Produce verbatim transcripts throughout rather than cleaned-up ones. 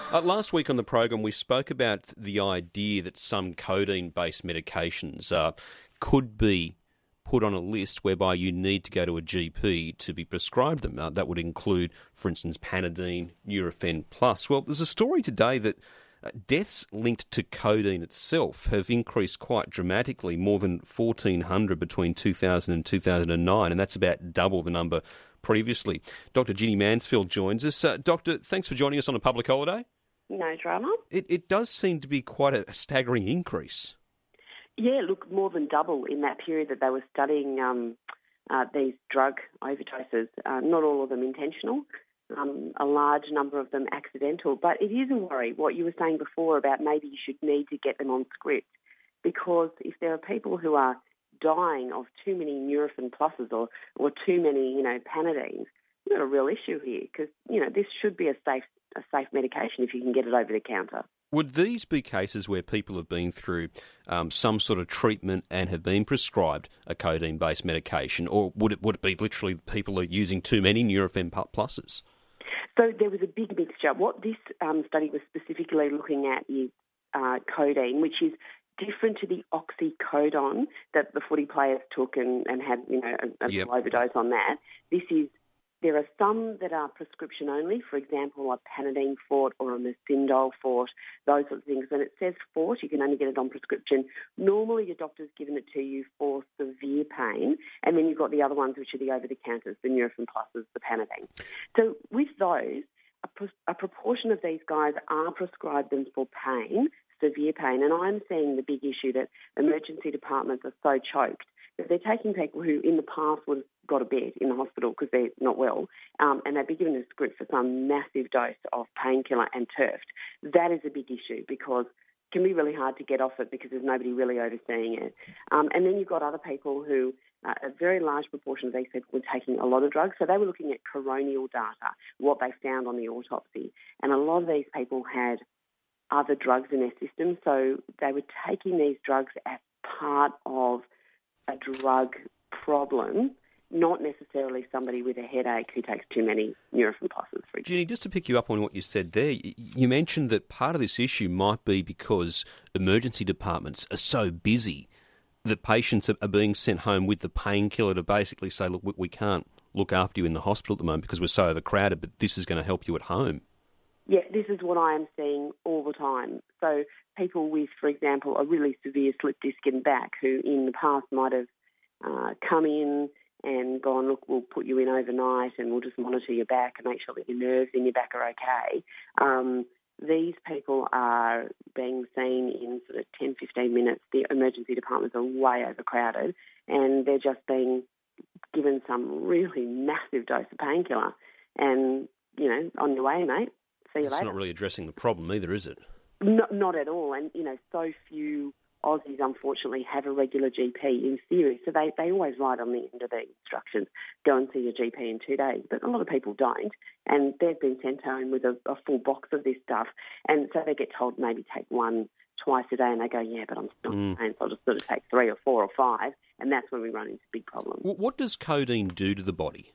Uh, last week on the program, we spoke about the idea that some codeine-based medications uh, could be put on a list whereby you need to go to a G P to be prescribed them. Uh, that would include, for instance, Panadeine, Nurofen Plus. Well, there's a story today that uh, deaths linked to codeine itself have increased quite dramatically, more than fourteen hundred between two thousand and two thousand nine, and that's about double the number previously. Doctor Ginny Mansfield joins us. Uh, Doctor, thanks for joining us on a public holiday. No drama. It, it does seem to be quite a staggering increase. Yeah, look, more than double in that period that they were studying um, uh, these drug overdoses. Uh, not all of them intentional, um, a large number of them accidental. But it is a worry, what you were saying before about maybe you should need to get them on script, because if there are people who are dying of too many Nurofen Pluses or, or too many, you know, Panadines, you've got a real issue here, because, you know, this should be a safe a safe medication if you can get it over the counter. Would these be cases where people have been through um, some sort of treatment and have been prescribed a codeine-based medication, or would it would it be literally people are using too many Nurofen Pluses? So there was a big mixture. What this um, study was specifically looking at is uh, codeine, which is different to the oxycodone that the footy players took and, and had, you know, a, a yep. overdose on that. This is There are some that are prescription only, for example, a Panadeine Fort or a Mesindol Fort, those sorts of things. When it says Fort, you can only get it on prescription. Normally your doctor's given it to you for severe pain, and then you've got the other ones which are the over-the-counters, the Nurofen Pluses, the Panadeine. So with those, a, pro- a proportion of these guys are prescribed them for pain, severe pain, and I'm seeing the big issue that emergency departments are so choked that they're taking people who in the past would have got a bed in the hospital because they're not well, um, and they'd be given a script for some massive dose of painkiller and turfed. That is a big issue because it can be really hard to get off it because there's nobody really overseeing it. Um, and then you've got other people who, uh, a very large proportion of these people were taking a lot of drugs. So they were looking at coronial data, what they found on the autopsy. And a lot of these people had other drugs in their system. So they were taking these drugs as part of a drug problem, not necessarily somebody with a headache who takes too many Nurofen Pluses, for example. Ginny, just to pick you up on what you said there, you mentioned that part of this issue might be because emergency departments are so busy that patients are being sent home with the painkiller to basically say, look, we can't look after you in the hospital at the moment because we're so overcrowded, but this is going to help you at home. Yeah, this is what I am seeing all the time. So people with, for example, a really severe slip disc in back who in the past might have uh, come in and gone, look, we'll put you in overnight and we'll just monitor your back and make sure that your nerves in your back are okay. Um, these people are being seen in sort of ten, fifteen minutes. The emergency departments are way overcrowded and they're just being given some really massive dose of painkiller and, you know, on your way, mate. See you it's later. Not really addressing the problem either, is it? Not, not at all. And, you know, so few Aussies, unfortunately, have a regular G P in theory. So they, they always write on the end of the instructions, go and see your G P in two days. But a lot of people don't. And they've been sent home with a, a full box of this stuff. And so they get told maybe take one twice a day. And they go, yeah, but I'm still mm. pain, so I'll just sort of take three or four or five. And that's when we run into big problems. What does codeine do to the body?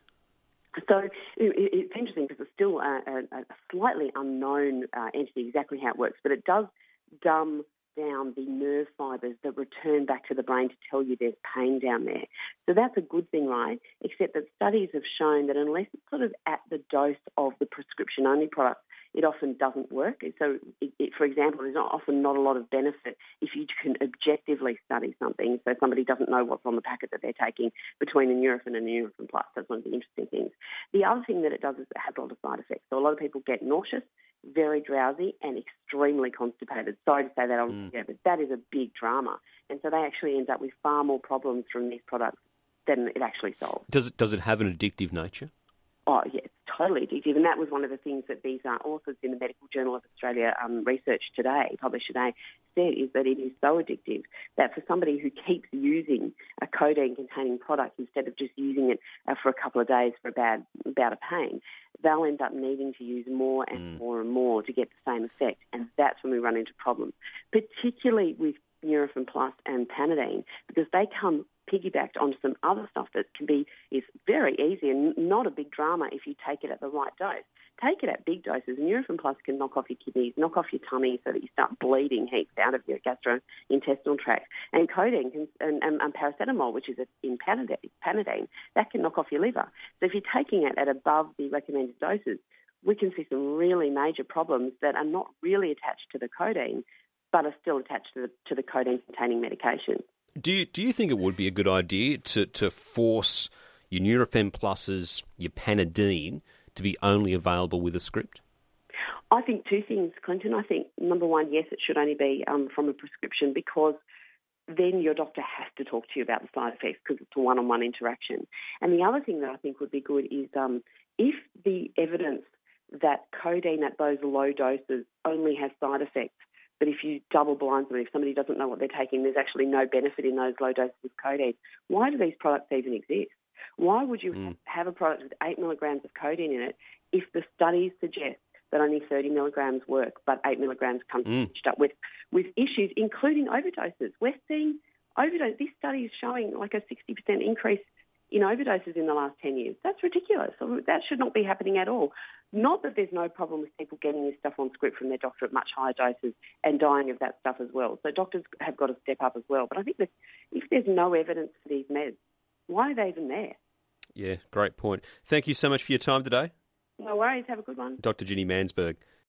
So it's interesting because it's still a, a, a slightly unknown uh, entity exactly how it works, but it does dumb down the nerve fibres that return back to the brain to tell you there's pain down there. So that's a good thing, right? Except that studies have shown that unless it's sort of at the dose of the prescription-only product, it often doesn't work. So, it, it, for example, there's not, often not a lot of benefit if you can objectively study something. So somebody doesn't know what's on the packet that they're taking between a Nurofen and a Nurofen Plus. That's one of the interesting things. The other thing that it does is it has a lot of side effects. So a lot of people get nauseous, very drowsy, and extremely constipated. Sorry to say that on mm. yeah, but that is a big drama. And so they actually end up with far more problems from these products than it actually solves. Does it, does it have an addictive nature? Oh, yeah, it's totally addictive. And that was one of the things that these uh, authors in the Medical Journal of Australia um, Research Today, published today, said is that it is so addictive that for somebody who keeps using a codeine-containing product instead of just using it uh, for a couple of days for a bad bout of pain, they'll end up needing to use more and mm. more and more to get the same effect. And that's when we run into problems, particularly with Nurofen Plus and Panadeine, because they come piggybacked onto some other stuff that can be is very easy and not a big drama if you take it at the right dose. Take it at big doses, and Nurofen Plus can knock off your kidneys, knock off your tummy so that you start bleeding heaps out of your gastrointestinal tract. And codeine can, and, and, and paracetamol, which is in Panadine, Panadine, that can knock off your liver. So if you're taking it at above the recommended doses, we can see some really major problems that are not really attached to the codeine, but are still attached to the, to the codeine-containing medication. Do you, do you think it would be a good idea to, to force your Nurofen Pluses, your Panadine, to be only available with a script? I think two things, Clinton. I think, number one, yes, it should only be um, from a prescription, because then your doctor has to talk to you about the side effects because it's a one-on-one interaction. And the other thing that I think would be good is um, if the evidence that codeine at those low doses only has side effects, but if you double blind them, if somebody doesn't know what they're taking, there's actually no benefit in those low doses of codeine, why do these products even exist? Why would you mm. have a product with eight milligrams of codeine in it if the studies suggest that only thirty milligrams work, but eight milligrams comes mm. up with, with issues, including overdoses? We're seeing overdose. This study is showing like a sixty percent increase in overdoses in the last ten years. That's ridiculous. That should not be happening at all. Not that there's no problem with people getting this stuff on script from their doctor at much higher doses and dying of that stuff as well. So doctors have got to step up as well. But I think that if there's no evidence for these meds, why are they even there? Yeah, great point. Thank you so much for your time today. No worries. Have a good one. Doctor Ginny Mansberg.